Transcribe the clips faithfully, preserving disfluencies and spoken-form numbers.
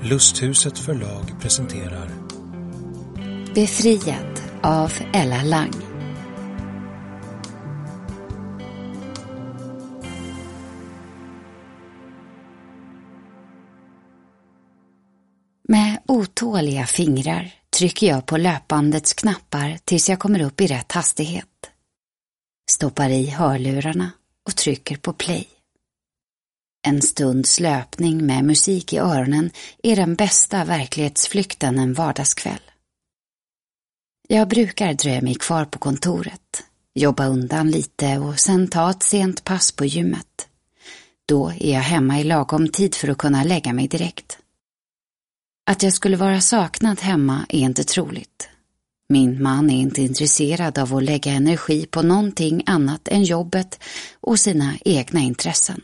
Lusthuset förlag presenterar Befriad av Ella Lang. Med otåliga fingrar trycker jag på löpbandets knappar tills jag kommer upp i rätt hastighet. Stoppar i hörlurarna och trycker på play. En stunds löpning med musik i öronen är den bästa verklighetsflykten en vardagskväll. Jag brukar dröja mig kvar på kontoret, jobba undan lite och sen ta ett sent pass på gymmet. Då är jag hemma i lagom tid för att kunna lägga mig direkt. Att jag skulle vara saknad hemma är inte troligt. Min man är inte intresserad av att lägga energi på någonting annat än jobbet och sina egna intressen.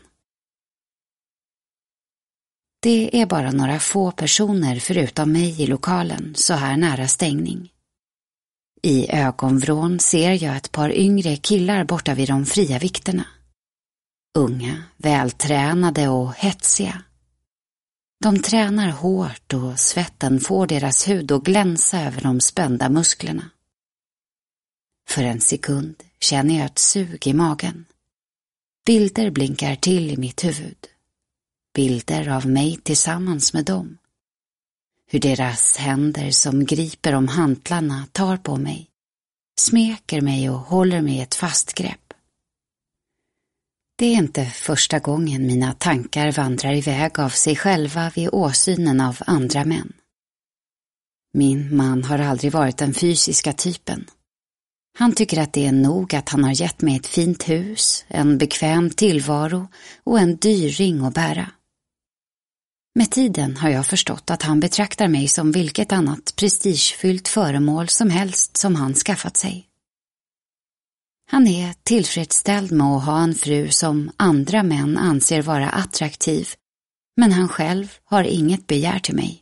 Det är bara några få personer förutom mig i lokalen så här nära stängning. I ögonvrån ser jag ett par yngre killar borta vid de fria vikterna. Unga, vältränade och hetsiga. De tränar hårt och svetten får deras hud att glänsa över de spända musklerna. För en sekund känner jag ett sug i magen. Bilder blinkar till i mitt huvud. Bilder av mig tillsammans med dem. Hur deras händer som griper om hantlarna tar på mig, smeker mig och håller mig i ett fast grepp. Det är inte första gången mina tankar vandrar iväg av sig själva vid åsynen av andra män. Min man har aldrig varit den fysiska typen. Han tycker att det är nog att han har gett mig ett fint hus, en bekväm tillvaro och en dyr ring att bära. Med tiden har jag förstått att han betraktar mig som vilket annat prestigefyllt föremål som helst som han skaffat sig. Han är tillfredsställd med att ha en fru som andra män anser vara attraktiv, men han själv har inget begär till mig.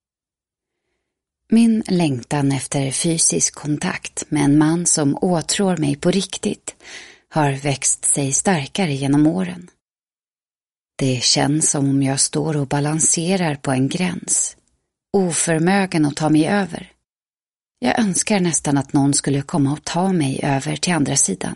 Min längtan efter fysisk kontakt med en man som åtrår mig på riktigt har växt sig starkare genom åren. Det känns som om jag står och balanserar på en gräns, oförmögen att ta mig över. Jag önskar nästan att någon skulle komma och ta mig över till andra sidan.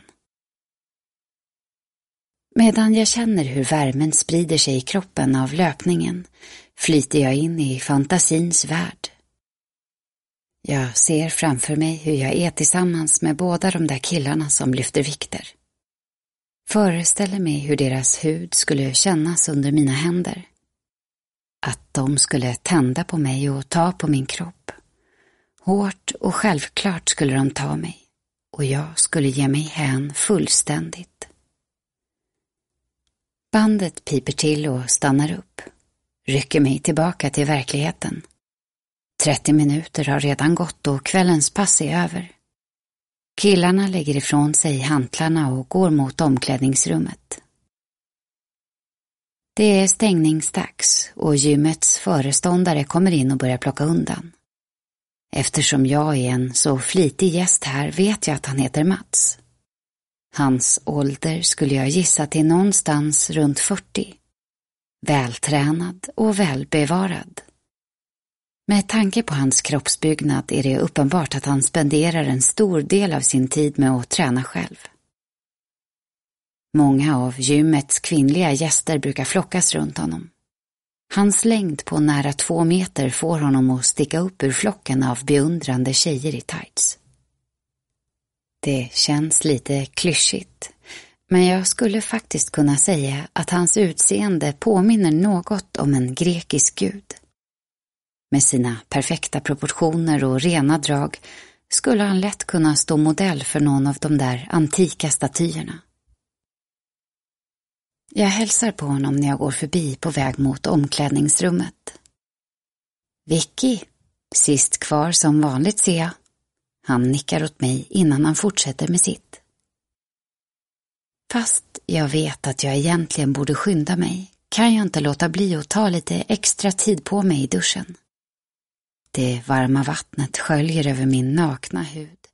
Medan jag känner hur värmen sprider sig i kroppen av löpningen flyter jag in i fantasins värld. Jag ser framför mig hur jag är tillsammans med båda de där killarna som lyfter vikter. Föreställer mig hur deras hud skulle kännas under mina händer. Att de skulle tända på mig och ta på min kropp. Hårt och självklart skulle de ta mig och jag skulle ge mig hän fullständigt. Bandet piper till och stannar upp. Rycker mig tillbaka till verkligheten. trettio minuter har redan gått och kvällens pass är över. Killarna lägger ifrån sig hantlarna och går mot omklädningsrummet. Det är stängningsdags och gymmets föreståndare kommer in och börjar plocka undan. Eftersom jag är en så flitig gäst här vet jag att han heter Mats. Hans ålder skulle jag gissa till någonstans runt fyrtio. Vältränad och välbevarad. Med tanke på hans kroppsbyggnad är det uppenbart att han spenderar en stor del av sin tid med att träna själv. Många av gymmets kvinnliga gäster brukar flockas runt honom. Hans längd på nära två meter får honom att sticka upp ur flocken av beundrande tjejer i tights. Det känns lite klyschigt, men jag skulle faktiskt kunna säga att hans utseende påminner något om en grekisk gud. Med sina perfekta proportioner och rena drag skulle han lätt kunna stå modell för någon av de där antika statyerna. Jag hälsar på honom när jag går förbi på väg mot omklädningsrummet. Vicky, sist kvar som vanligt ser jag. Han nickar åt mig innan han fortsätter med sitt. Fast jag vet att jag egentligen borde skynda mig kan jag inte låta bli att ta lite extra tid på mig i duschen. Det varma vattnet sköljer över min nakna hud.